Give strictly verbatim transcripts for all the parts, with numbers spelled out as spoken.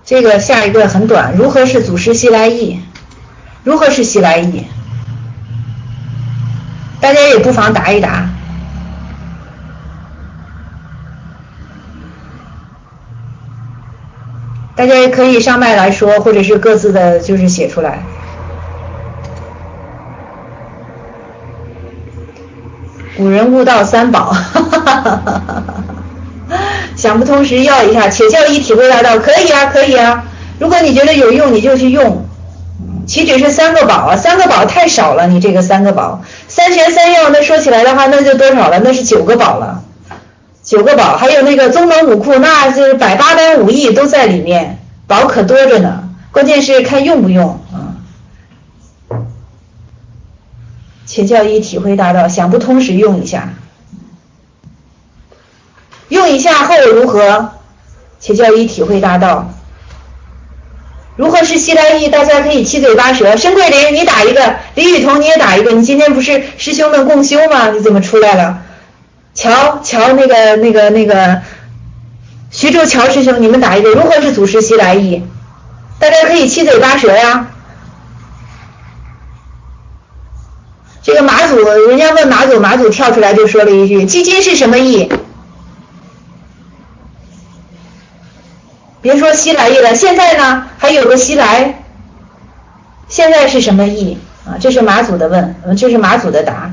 这个下一个很短，如何是祖师西来意？如何是西来意？大家也不妨答一答。大家也可以上麦来说，或者是各自的就是写出来。古人悟道三宝，哈哈哈哈哈哈。想不通时要一下，且教一体会大道，可以啊，可以啊。如果你觉得有用，你就去用。岂止是三个宝啊？三个宝太少了，你这个三个宝，三玄三要，那说起来的话，那就多少了？那是九个宝了，九个宝，还有那个宗门武库，那是百八般武艺都在里面，宝可多着呢。关键是看用不用啊。且教一体会大道，想不通时用一下。用一下后如何？且教一体会大道。如何是西来意？大家可以七嘴八舌。申桂林，你打一个；李雨桐，你也打一个。你今天不是师兄们共修吗？你怎么出来了？乔乔，那个那个那个，徐州乔师兄，你们打一个。如何是祖师西来意？大家可以七嘴八舌呀。这个马祖，人家问马祖，马祖跳出来就说了一句：“基金是什么意？”别说西来意了，现在呢还有个西来，现在是什么意啊？这是马祖的问，嗯，这是马祖的答。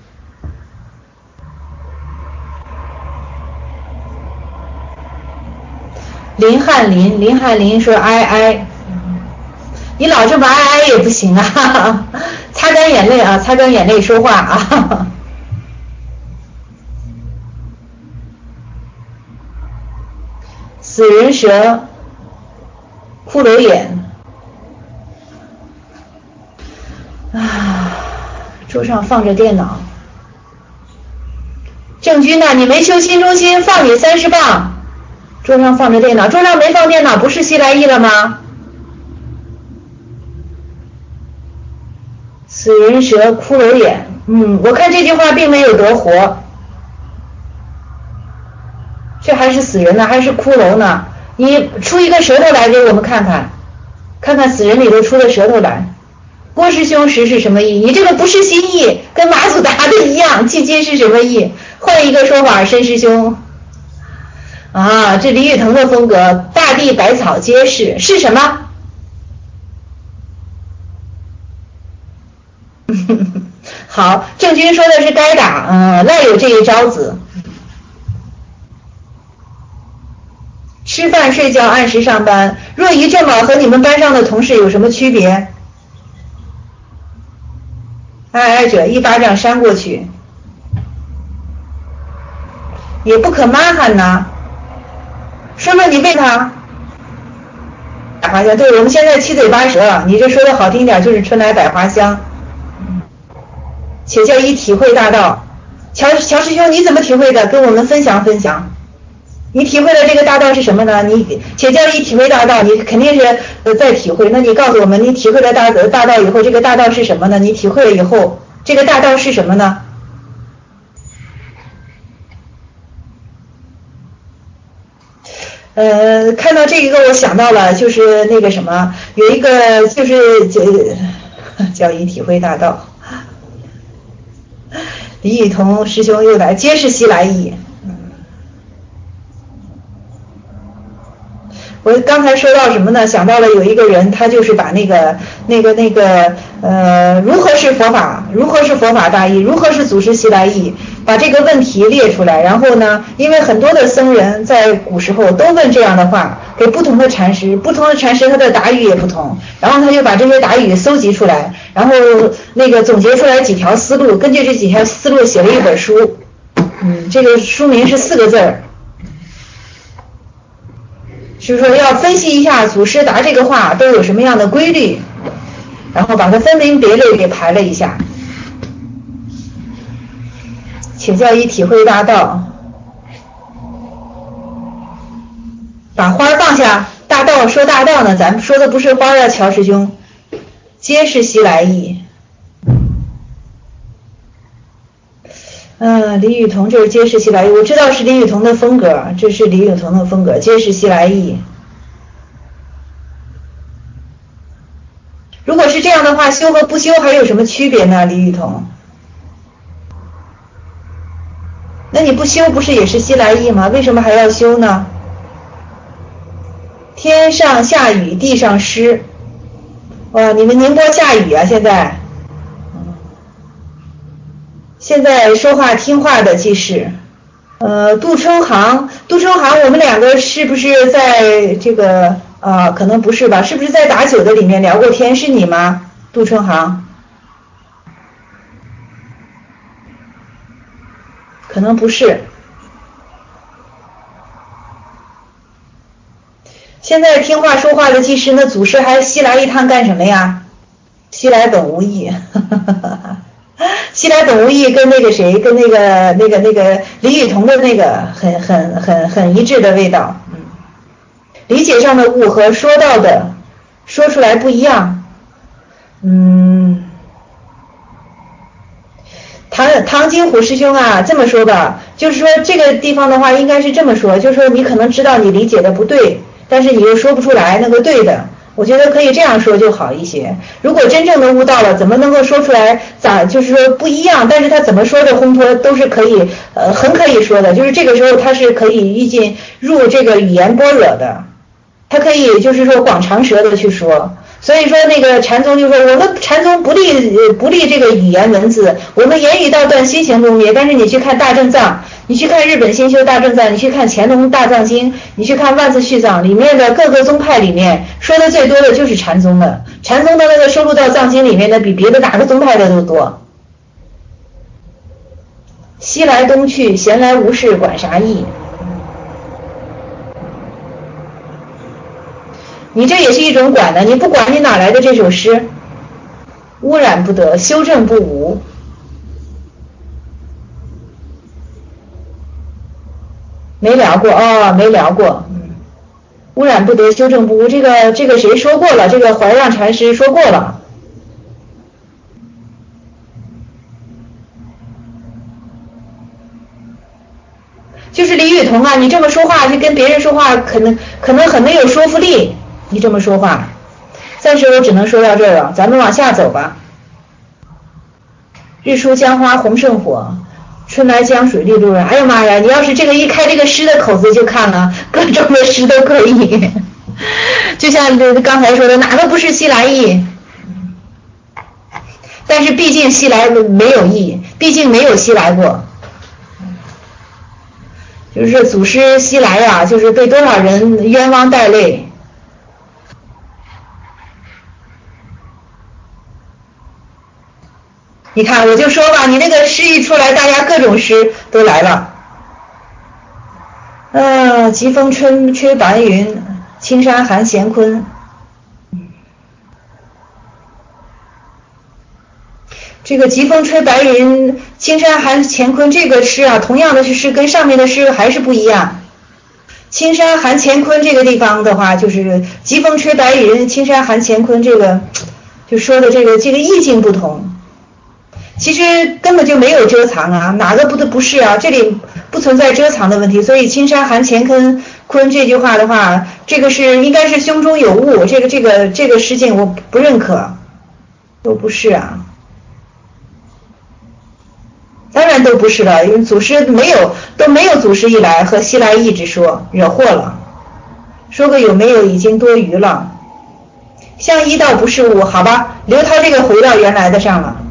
林翰林，林翰林说哀哀，你老这么哀哀也不行啊，擦干眼泪啊，擦干眼泪说话啊。死人蛇，骷髅眼，啊，桌上放着电脑。郑钧呢？你没修心中心，放你三十磅。桌上放着电脑，桌上没放电脑，不是西来意了吗？死人蛇，骷髅眼，嗯，我看这句话并没有得活。这还是死人呢，还是骷髅呢？你出一个舌头来给我们看看，看看死人里头出的舌头来。郭师兄识是什么意？你这个不是心意，跟马祖答的一样。寂今是什么意？换一个说法，申师兄。啊，这李雨桐的风格，大地百草皆是，是什么？好，郑钧说的是该打，嗯，赖有这一招子。吃饭睡觉按时上班，若仪正宝和你们班上的同事有什么区别？哀哀者一巴掌扇过去，也不可蛮汉呐。说说你为他百花香，对，我们现在七嘴八舌，你这说的好听点就是春来百花香。且教一体会大道，乔乔师兄你怎么体会的？跟我们分享分享。你体会的这个大道是什么呢？你且教一体会大道，你肯定是呃在体会。那你告诉我们，你体会了大大道以后，这个大道是什么呢？你体会了以后，这个大道是什么呢？呃，看到这一个，我想到了，就是那个什么，有一个就是教一体会大道。李雨桐师兄又来，皆是西来意。我刚才说到什么呢？想到了有一个人，他就是把那个、那个、那个，呃，如何是佛法？如何是佛法大义？如何是祖师西来意？把这个问题列出来，然后呢，因为很多的僧人在古时候都问这样的话，给不同的禅师，不同的禅师他的答语也不同，然后他就把这些答语搜集出来，然后那个总结出来几条思路，根据这几条思路写了一本书，嗯，这个书名是四个字儿。就是说要分析一下祖师答这个话都有什么样的规律，然后把它分门别类给排了一下。且教一体会大道，把花放下，大道说大道呢，咱们说的不是花啊，乔师兄，皆是西来意。嗯，李雨桐这是皆是西来意，我知道是李雨桐的风格，这是李雨桐的风格，皆是西来意。 话修和不修还有什么区别呢？李雨桐，那你不修不是也是西来意吗？为什么还要修呢？天上下雨，地上湿。哇，你们宁波下雨啊？现在，现在说话听话的即是。呃，杜春航，杜春航，我们两个是不是在这个啊、呃？可能不是吧？是不是在打酒的里面聊过天？是你吗，杜春航？可能不是。现在听话说话的技师，那祖师还西来一趟干什么呀？西来本无益。西来本无益跟那个谁，跟那个那个那个李雨桐的那个很很很很一致的味道。嗯，理解上的悟和说到的说出来不一样。嗯，唐唐金虎师兄啊，这么说吧，就是说这个地方的话，应该是这么说，就是说你可能知道你理解的不对，但是你又说不出来那个对的。我觉得可以这样说就好一些。如果真正的悟到了，怎么能够说出来？咋就是说不一样？但是他怎么说的烘托都是可以，呃，很可以说的。就是这个时候他是可以意进入这个语言般若的，他可以就是说广长舌的去说。所以说那个禅宗就说我们禅宗不立不立这个语言文字，我们言语道断心行不灭。但是你去看大正藏，你去看日本新修大正藏，你去看乾隆大藏经，你去看万字序藏里面的各个宗派里面说的最多的就是禅宗的，禅宗的那个收录到藏经里面的比别的哪个宗派的都多。西来东去，闲来无事管啥意？你这也是一种管的，你不管你哪来的这首诗？污染不得，修正不无。没聊过哦，没聊过。嗯，污染不得，修正不无，这个这个谁说过了？这个怀让禅师说过了。就是李雨桐啊，你这么说话就跟别人说话可能可能很没有说服力，你这么说话。暂时我只能说到这儿了，咱们往下走吧。日出江花红胜火，春来江水绿路人。哎呀妈呀，你要是这个一开这个诗的口子就看了，各种的诗都可以。就像刚才说的，哪个不是西来意？但是毕竟西来没有意，毕竟没有西来过。就是祖师西来呀、啊，就是被多少人冤枉带泪。你看，我就说吧，你那个诗一出来，大家各种诗都来了。呃，疾风春吹白云，青山含乾坤。这个疾风吹白云，青山含乾坤，这个诗啊，同样的诗跟上面的诗还是不一样。青山含乾坤这个地方的话，就是疾风吹白云，青山含乾坤，这个就说的这个这个意境不同。其实根本就没有遮藏啊，哪个不的不是啊？这里不存在遮藏的问题，所以青山含乾坤坤这句话的话，这个是应该是胸中有物，这个这个这个诗境我不认可，都不是啊，当然都不是了，因为祖师没有都没有祖师一来和西来一直说，惹祸了，说个有没有已经多余了。像一道不是物，好吧，刘涛这个回到原来的上了。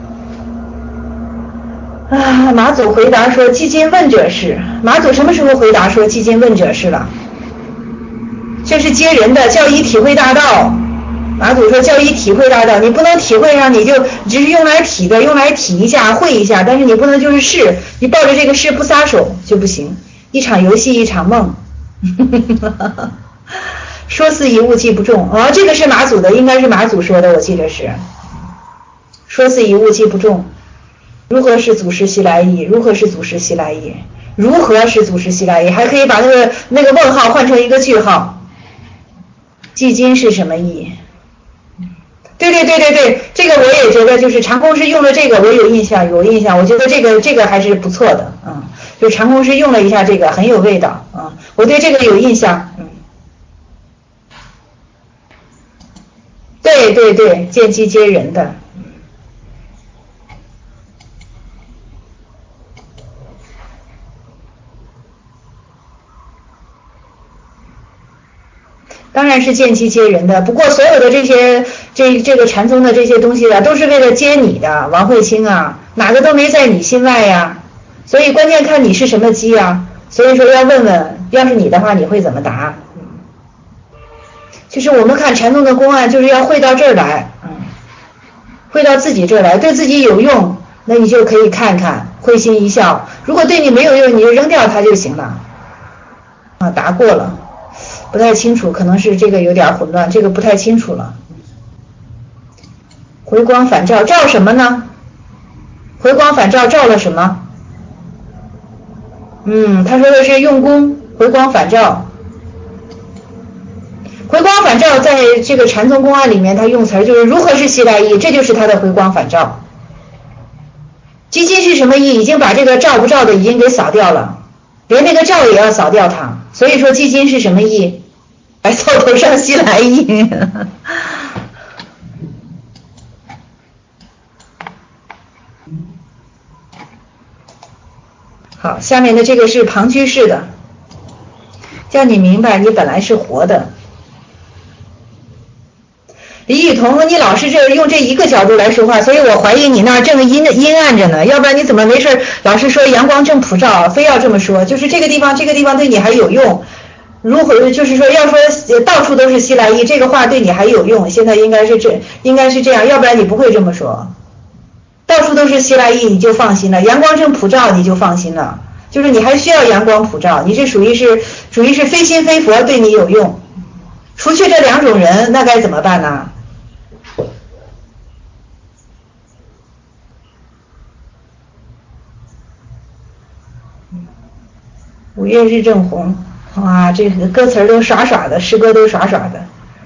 啊，马祖回答说既今问者是。马祖什么时候回答说既今问者是了？这是接人的，教一体会大道。马祖说教一体会大道，你不能体会上，你就只是用来体的，用来体一下会一下，但是你不能就是试，你抱着这个试不撒手就不行。一场游戏一场梦。说似一物记不中啊、哦，这个是马祖的，应该是马祖说的，我记得是说似一物记不中。如何是祖师西来意？如何是祖师西来意？如何是祖师西来意？还可以把那个那个问号换成一个句号。寂今是什么意？对对对对对，这个我也觉得就是长空师用了这个，我有印象有印象，我觉得这个这个还是不错的，嗯，就长空师用了一下这个，很有味道，嗯，我对这个有印象，嗯。 对对对，见机接人的。当然是见机接人的，不过所有的这些这这个禅宗的这些东西啊，都是为了接你的，王慧清啊，哪个都没在你心外呀，所以关键看你是什么机啊，所以说要问问，要是你的话，你会怎么答？就是我们看禅宗的公案，就是要汇到这儿来，嗯，汇到自己这儿来，对自己有用，那你就可以看看，会心一笑；如果对你没有用，你就扔掉它就行了。啊，答过了。不太清楚，可能是这个有点混乱，这个不太清楚了。回光返照，照什么呢？回光返照照了什么？嗯，他说的是用功，回光返照。回光返照在这个禅宗公案里面，他用词儿就是如何是西来意，这就是他的回光返照。基金是什么意？已经把这个照不照的已经给扫掉了，连那个照也要扫掉它。所以说基金是什么意？白草头上西来意。好，下面的这个是旁居士的，叫你明白你本来是活的。李雨桐，你老是这用这一个角度来说话，所以我怀疑你那儿正阴阴暗着呢，要不然你怎么没事老是说阳光正普照，非要这么说，就是这个地方这个地方对你还有用，如何就是说要说到处都是西来意，这个话对你还有用，现在应该是这应该是这样，要不然你不会这么说，到处都是西来意你就放心了，阳光正普照你就放心了，就是你还需要阳光普照，你这属于是属于是非心非佛，对你有用，除去这两种人那该怎么办呢？五月日正红，哇，这个歌词都耍耍的，诗歌都耍耍的，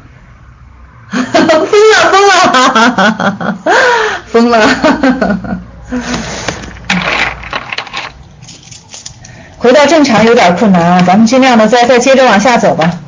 疯了疯了，疯了，回到正常有点困难啊，咱们尽量的再再接着往下走吧。